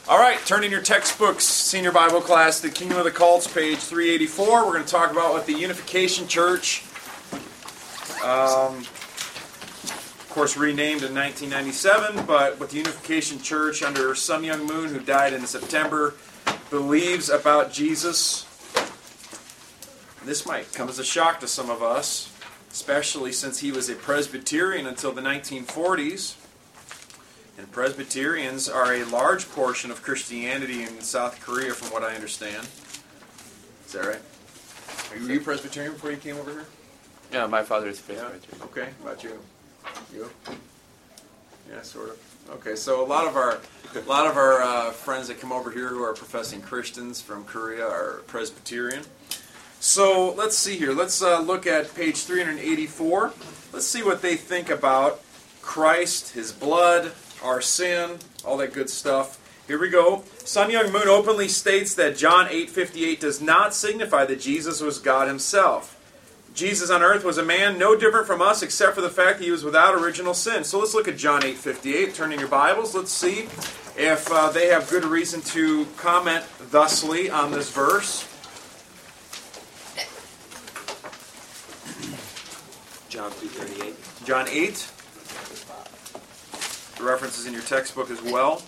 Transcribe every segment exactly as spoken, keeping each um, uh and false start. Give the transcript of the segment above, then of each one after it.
All right, turn in your textbooks, Senior Bible Class, the Kingdom of the Cults, page three eighty-four. We're going to talk about what the Unification Church, um, of course renamed in nineteen ninety-seven, but what the Unification Church under Sun Myung Moon, who died in September, believes about Jesus. This might come as a shock to some of us, especially since he was a Presbyterian until the nineteen forties. And Presbyterians are a large portion of Christianity in South Korea, from what I understand. Is that right? Were you Presbyterian before you came over here? Yeah, my father is Presbyterian. Yeah. Okay, how about you? You? Yeah, sort of. Okay, so a lot of our, a lot of our uh, friends that come over here who are professing Christians from Korea are Presbyterian. So let's see here. Let's uh, look at page three eighty-four. Let's see what they think about Christ, His blood, our sin, all that good stuff. Here we go. Sun Myung Moon openly states that John eight fifty-eight does not signify that Jesus was God Himself. Jesus on earth was a man no different from us except for the fact that He was without original sin. So let's look at John eight fifty-eight. Turn in your Bibles. Let's see if uh, they have good reason to comment thusly on this verse. John three thirty-eight. John eight. The reference is in your textbook as well.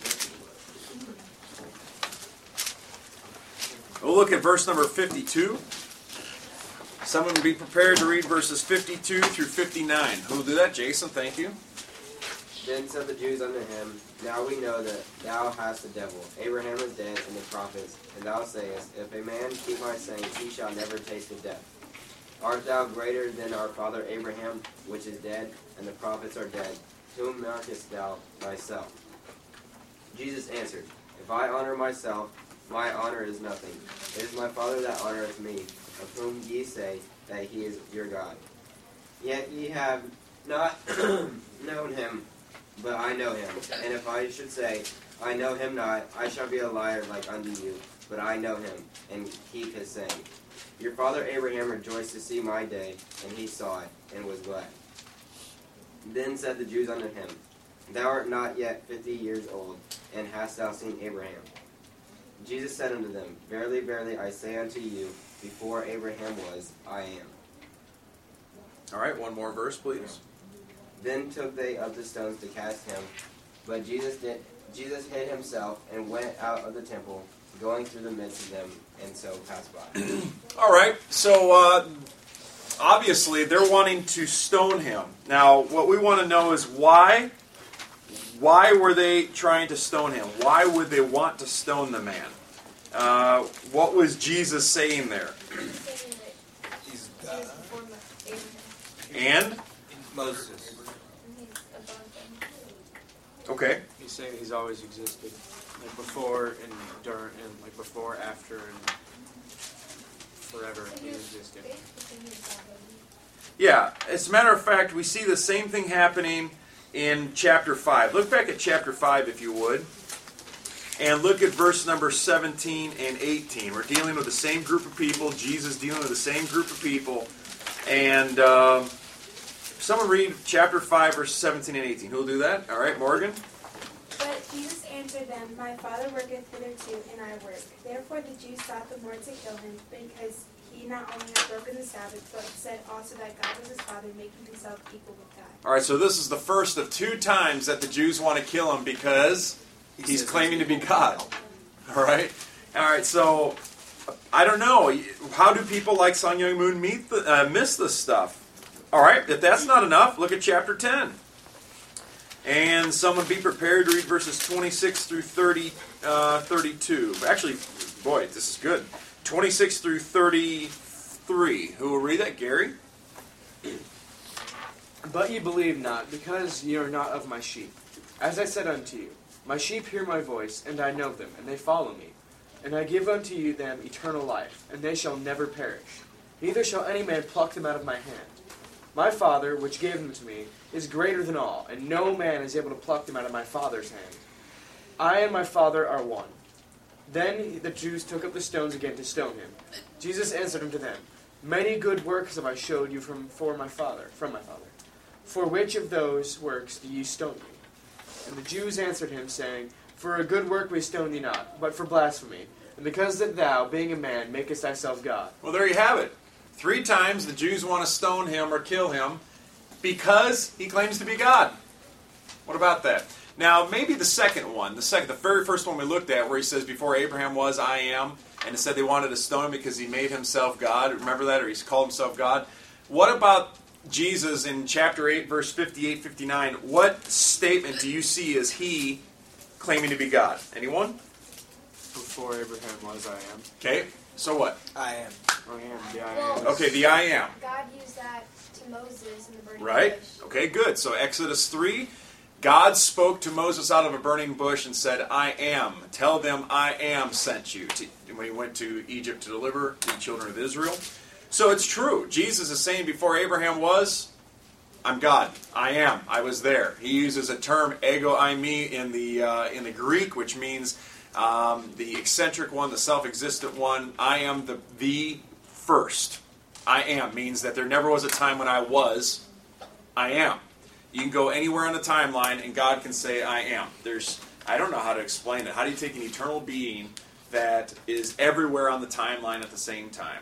We'll look at verse number fifty-two. Someone be prepared to read verses fifty-two through fifty-nine. Who will do that? Jason, thank you. Then said the Jews unto him, Now we know that thou hast the devil. Abraham is dead, and the prophets. And thou sayest, If a man keep my sayings, he shall never taste of death. Art thou greater than our father Abraham, which is dead, and the prophets are dead? Whom mockest thou thyself? Jesus answered, If I honor myself, my honor is nothing. It is my Father that honoreth me, of whom ye say that he is your God. Yet ye have not known him, but I know him. And if I should say, I know him not, I shall be a liar like unto you. But I know him, and keep his saying. Your father Abraham rejoiced to see my day, and he saw it, and was glad. Then said the Jews unto him, Thou art not yet fifty years old, and hast thou seen Abraham? Jesus said unto them, Verily, verily, I say unto you, before Abraham was, I am. All right, one more verse, please. Then took they up the stones to cast him, but Jesus did. Jesus hid himself and went out of the temple, going through the midst of them, and so passed by. All right, so uh, obviously they're wanting to stone him. Now, what we want to know is why. Why were they trying to stone him? Why would they want to stone the man? Uh, what was Jesus saying there? He's God. And? Moses. Okay. He's saying he's always existed, like before and during, and like before, after, and forever. He existed. Yeah, as a matter of fact, we see the same thing happening in chapter five. Look back at chapter five, if you would, and look at verse number seventeen and eighteen. We're dealing with the same group of people. Jesus dealing with the same group of people. And um, someone read chapter five, verse seventeen and eighteen. Who'll do that? All right, Morgan. But Jesus answered them, My Father worketh hitherto, and I work. Therefore the Jews sought the more to kill him, because he not only had broken the Sabbath, but said also that God was his Father, making himself equal with God. All right, so this is the first of two times that the Jews want to kill him because he's claiming to be God. All right? All right, so I don't know. How do people like Sun Myung Moon meet the, uh, miss this stuff? All right, if that's not enough, look at chapter ten. And someone be prepared to read verses twenty-six through thirty, uh, thirty-two. Actually, boy, this is good. twenty-six through thirty-three. Who will read that? Gary? But ye believe not, because ye are not of my sheep. As I said unto you, my sheep hear my voice, and I know them, and they follow me. And I give unto you them eternal life, and they shall never perish. Neither shall any man pluck them out of my hand. My Father, which gave them to me, is greater than all, and no man is able to pluck them out of my Father's hand. I and my Father are one. Then the Jews took up the stones again to stone him. Jesus answered unto them, Many good works have I showed you from for my Father, from my Father. For which of those works do ye stone me? And the Jews answered him, saying, For a good work we stone thee not, but for blasphemy, and because that thou, being a man, makest thyself God. Well, there you have it. Three times the Jews want to stone him or kill him because he claims to be God. What about that? Now, maybe the second one, the second, the very first one we looked at, where he says, before Abraham was, I am, and it said they wanted to stone him because he made himself God. Remember that? Or he called himself God. What about Jesus in chapter eight, verse fifty-eight, fifty-nine? What statement do you see as he claiming to be God? Anyone? Before Abraham was, I am. Okay, so what? I am. I am. The I Well- am. Okay, the I am. God used that to Moses in the burning Right? bush. Okay, good. So Exodus three, God spoke to Moses out of a burning bush and said, I am. Tell them I am sent you. To, when he went to Egypt to deliver the children of Israel. So it's true. Jesus is saying before Abraham was, I'm God. I am. I was there. He uses a term, ego eimi, in the, uh, in the Greek, which means um, the eccentric one, the self-existent one. I am the, the first. I am means that there never was a time when I was. I am. You can go anywhere on the timeline and God can say, I am. There's, I don't know how to explain it. How do you take an eternal being that is everywhere on the timeline at the same time?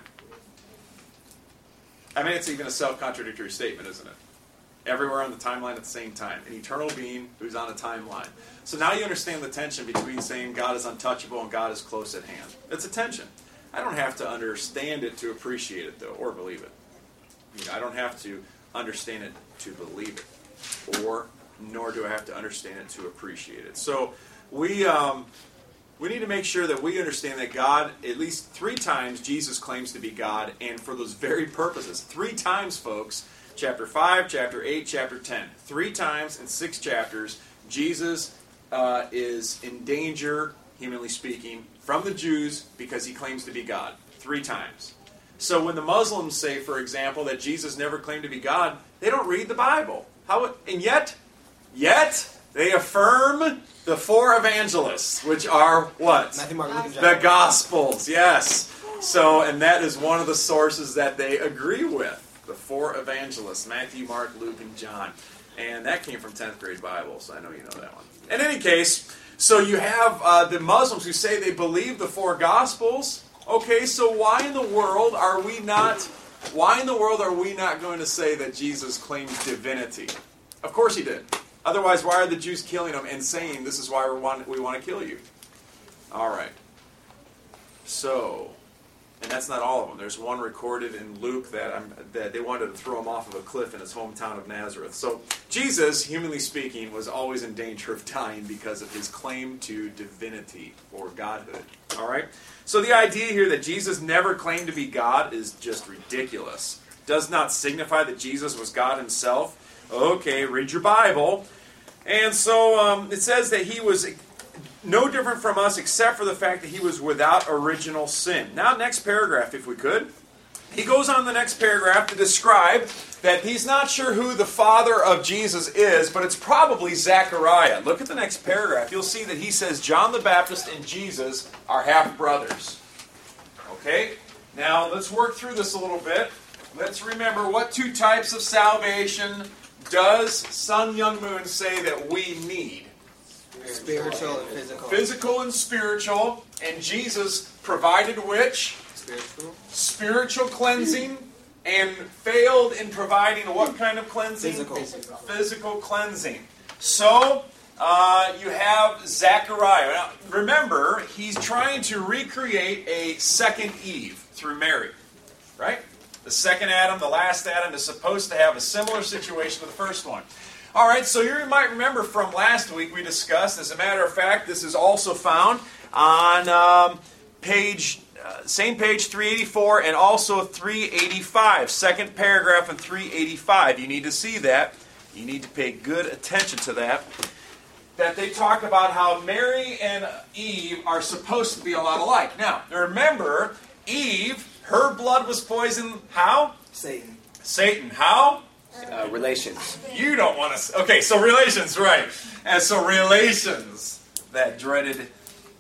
I mean, it's even a self-contradictory statement, isn't it? Everywhere on the timeline at the same time. An eternal being who's on a timeline. So now you understand the tension between saying God is untouchable and God is close at hand. It's a tension. I don't have to understand it to appreciate it, though, or believe it. You know, I don't have to understand it to believe it, or nor do I have to understand it to appreciate it. So we um, we need to make sure that we understand that God, at least three times, Jesus claims to be God, and for those very purposes. Three times, folks, chapter five, chapter eight, chapter ten. Three times in six chapters, Jesus uh, is in danger, humanly speaking, from the Jews because he claims to be God. Three times. So when the Muslims say, for example, that Jesus never claimed to be God, they don't read the Bible. How? And yet, yet, they affirm the four evangelists, which are what? Matthew, Mark, Luke, and John. The Gospels, yes. So, and that is one of the sources that they agree with. The four evangelists, Matthew, Mark, Luke, and John. And that came from tenth grade Bible, so I know you know that one. In any case, so you have uh, the Muslims who say they believe the four Gospels. Okay, so why in the world are we not, why in the world are we not going to say that Jesus claimed divinity? Of course he did. Otherwise, why are the Jews killing him and saying, this is why we want, we want to kill you? All right. So, and that's not all of them. There's one recorded in Luke that, I'm, that they wanted to throw him off of a cliff in his hometown of Nazareth. So, Jesus, humanly speaking, was always in danger of dying because of his claim to divinity or godhood. All right? So the idea here that Jesus never claimed to be God is just ridiculous. Does not signify that Jesus was God himself. Okay, read your Bible. And so um, it says that he was no different from us except for the fact that he was without original sin. Now, next paragraph, if we could. He goes on the next paragraph to describe that he's not sure who the father of Jesus is, but it's probably Zechariah. Look at the next paragraph. You'll see that he says John the Baptist and Jesus are half-brothers. Okay? Now, let's work through this a little bit. Let's remember, what two types of salvation does Sun Myung Moon say that we need? Spiritual and physical. Physical and spiritual. And Jesus provided which? Spiritual. Spiritual cleansing, and failed in providing what kind of cleansing? Physical. Physical cleansing. So, uh, you have Zechariah. Now, remember, he's trying to recreate a second Eve through Mary. Right? The second Adam, the last Adam, is supposed to have a similar situation to the first one. All right, so you might remember from last week we discussed, as a matter of fact, this is also found on um, page... Uh, same page three eighty-four and also three eighty-five. Second paragraph in three eighty-five. You need to see that. You need to pay good attention to that. That they talk about how Mary and Eve are supposed to be a lot alike. Now, remember, Eve, her blood was poisoned how? Satan. Satan. How? Uh, relations. You don't want to... Okay, so relations, right. And so relations, that dreaded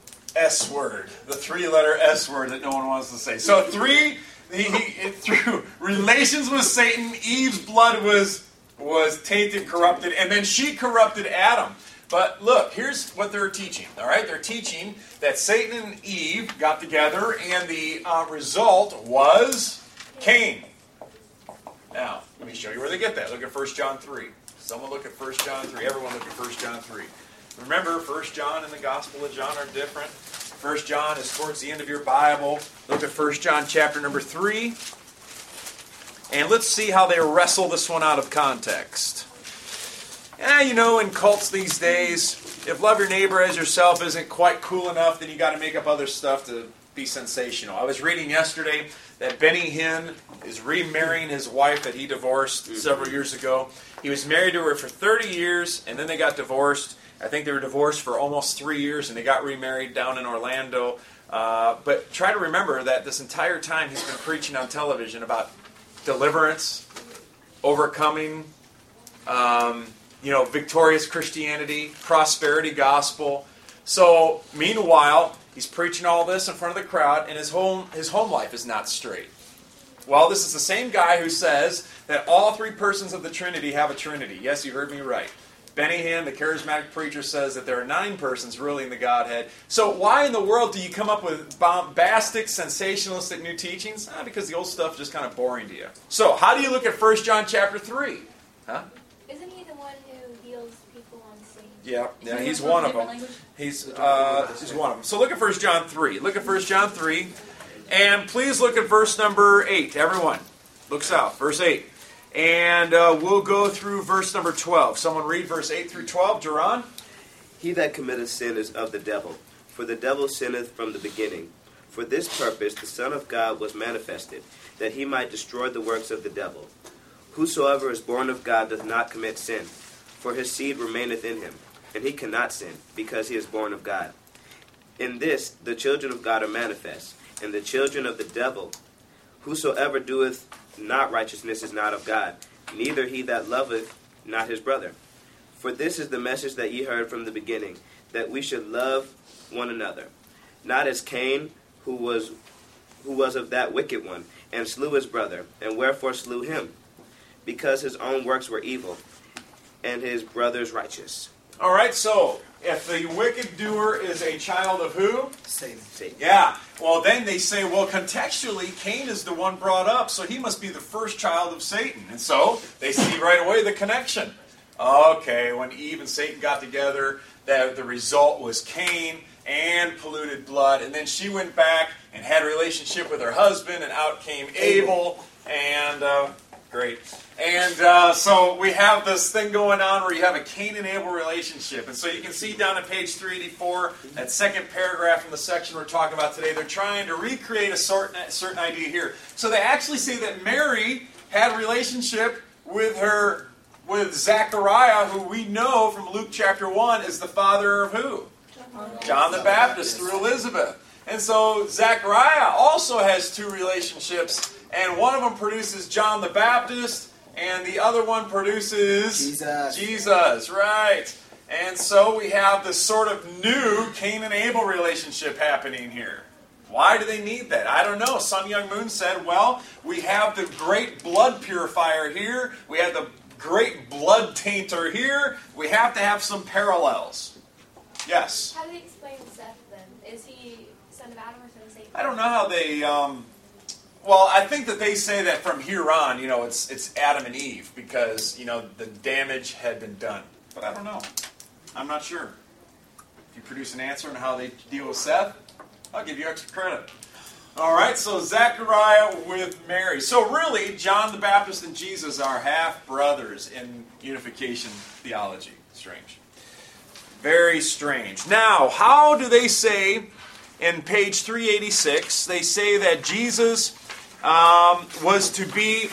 S word, the three-letter S word that no one wants to say. So three, he, he, through relations with Satan, Eve's blood was was tainted, corrupted, and then she corrupted Adam. But look, here's what they're teaching. All right, they're teaching that Satan and Eve got together, and the uh, result was Cain. Now, let me show you where they get that. Look at First John three. Someone look at First John three. Everyone look at First John three. Remember, First John and the Gospel of John are different. First John is towards the end of your Bible. Look at First John chapter number three. And let's see how they wrestle this one out of context. Yeah, you know, in cults these days, if love your neighbor as yourself isn't quite cool enough, then you got to make up other stuff to be sensational. I was reading yesterday that Benny Hinn is remarrying his wife that he divorced several years ago. He was married to her for thirty years, and then they got divorced. I think they were divorced for almost three years, and they got remarried down in Orlando. Uh, but try to remember that this entire time he's been preaching on television about deliverance, overcoming, um, you know, victorious Christianity, prosperity gospel. So, meanwhile, he's preaching all this in front of the crowd, and his home his home life is not straight. Well, this is the same guy who says that all three persons of the Trinity have a Trinity. Yes, you heard me right. Benny Hinn, the charismatic preacher, says that there are nine persons really in the Godhead. So why in the world do you come up with bombastic, sensationalistic new teachings? Ah, because the old stuff is just kind of boring to you. So how do you look at First John chapter three? Huh? Isn't he the one who heals people on stage? Yeah, yeah, he's one of them. He's uh, he's one of them. So look at First John three. Look at First John three. And please look at verse number eight. Everyone, look south. Verse eight. And uh, we'll go through verse number twelve. Someone read verse eight through twelve. Duran? He that committeth sin is of the devil, for the devil sinneth from the beginning. For this purpose the Son of God was manifested, that he might destroy the works of the devil. Whosoever is born of God doth not commit sin, for his seed remaineth in him, and he cannot sin, because he is born of God. In this the children of God are manifest, and the children of the devil. Whosoever doeth not righteousness is not of God, neither he that loveth not his brother. For this is the message that ye heard from the beginning, that we should love one another. Not as Cain, who was who was of that wicked one, and slew his brother. And wherefore slew him? Because his own works were evil, and his brother's righteous. All right, so if the wicked doer is a child of who? Satan. Satan. Yeah. Well, then they say, well, contextually, Cain is the one brought up, so he must be the first child of Satan. And so they see right away the connection. Okay, when Eve and Satan got together, the, the result was Cain and polluted blood. And then she went back and had a relationship with her husband, and out came Abel. And, uh, great. And uh, so we have this thing going on where you have a Cain and Abel relationship. And so you can see down at page three eighty-four, that second paragraph in the section we're talking about today, they're trying to recreate a certain, certain idea here. So they actually say that Mary had a relationship with her, with Zechariah, who we know from Luke chapter one is the father of who? John the Baptist through Elizabeth. And so Zechariah also has two relationships, and one of them produces John the Baptist, and the other one produces Jesus. Jesus, right. And so we have this sort of new Cain and Abel relationship happening here. Why do they need that? I don't know. Sun Young Moon said, well, we have the great blood purifier here. We have the great blood tainter here. We have to have some parallels. Yes? How do they explain Seth then? Is he son of Adam or son of Satan? I don't know how they... Um, well, I think that they say that from here on, you know, it's it's Adam and Eve because, you know, the damage had been done. But I don't know. I'm not sure. If you produce an answer on how they deal with Seth, I'll give you extra credit. All right, so Zechariah with Mary. So really, John the Baptist and Jesus are half-brothers in unification theology. Strange. Very strange. Now, how do they say, in page three eighty-six, they say that Jesus um, was to be,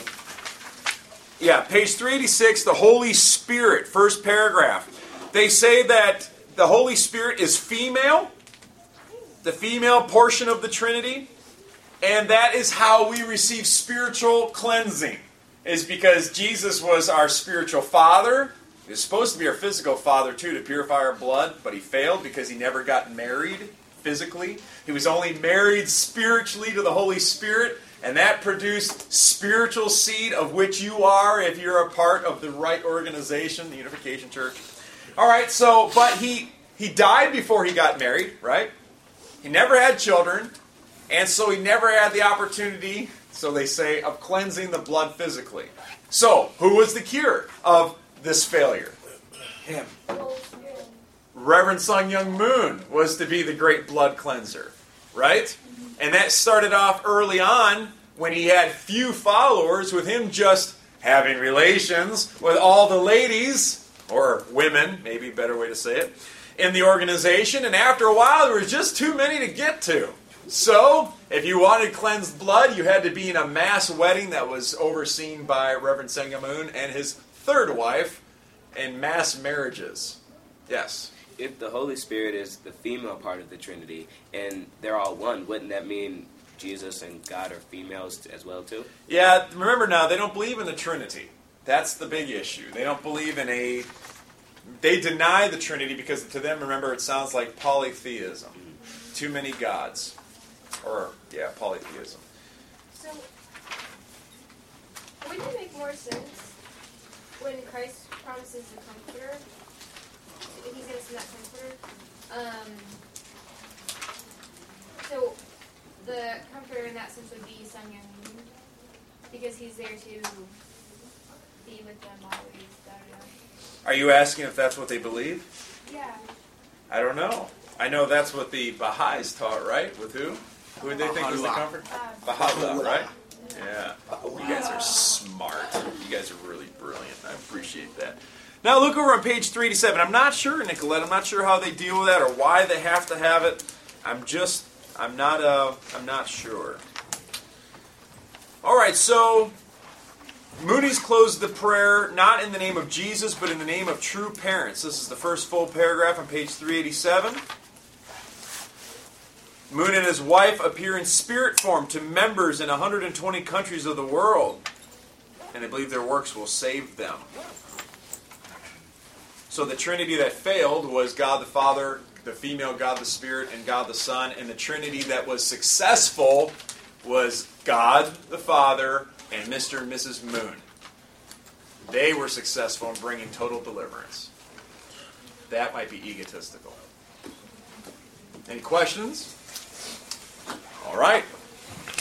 yeah, page three eighty-six, the Holy Spirit, first paragraph. They say that the Holy Spirit is female, the female portion of the Trinity, and that is how we receive spiritual cleansing, is because Jesus was our spiritual father. He was supposed to be our physical father, too, to purify our blood, but he failed because he never got married physically. He was only married spiritually to the Holy Spirit, and that produced spiritual seed, of which you are if you're a part of the right organization, the Unification Church. All right, so, but he, he died before he got married, right? He never had children, and so he never had the opportunity, so they say, of cleansing the blood physically. So, who was the cure of this failure? Him. Reverend Sun Young Moon was to be the great blood cleanser, right? And that started off early on when he had few followers, with him just having relations with all the ladies, or women, maybe a better way to say it, in the organization. And after a while, there was just too many to get to. So, if you wanted cleansed blood, you had to be in a mass wedding that was overseen by Reverend Sun Young Moon and his third wife, and mass marriages. Yes? If the Holy Spirit is the female part of the Trinity, and they're all one, wouldn't that mean Jesus and God are females as well too? Yeah, remember now, they don't believe in the Trinity. That's the big issue. They don't believe in a... They deny the Trinity because to them, remember, it sounds like polytheism. Too many gods. Or, yeah, polytheism. So, wouldn't it make more sense when Christ promises the Comforter? He's going to send that Comforter. Um, so, the Comforter in that sense would be Sun Young Moon, because he's there to be with them always. Da, da, da. Are you asking if that's what they believe? Yeah. I don't know. I know that's what the Baha'is taught, right? With who? Who did they think was the comfort? Uh, Baha'u'llah, right? Yeah. You guys are smart. You guys are really brilliant. I appreciate that. Now look over on page three eighty-seven. I'm not sure, Nicolette. I'm not sure how they deal with that or why they have to have it. I'm just, I'm not, uh, I'm not sure. All right, so Mooney's closed the prayer not in the name of Jesus, but in the name of true parents. This is the first full paragraph on page three eighty-seven. Moon and his wife appear in spirit form to members in one hundred twenty countries of the world, and they believe their works will save them. So the Trinity that failed was God the Father, the female God the Spirit, and God the Son, and the Trinity that was successful was God the Father and Mister and Missus Moon. They were successful in bringing total deliverance. That might be egotistical. Any questions? All right.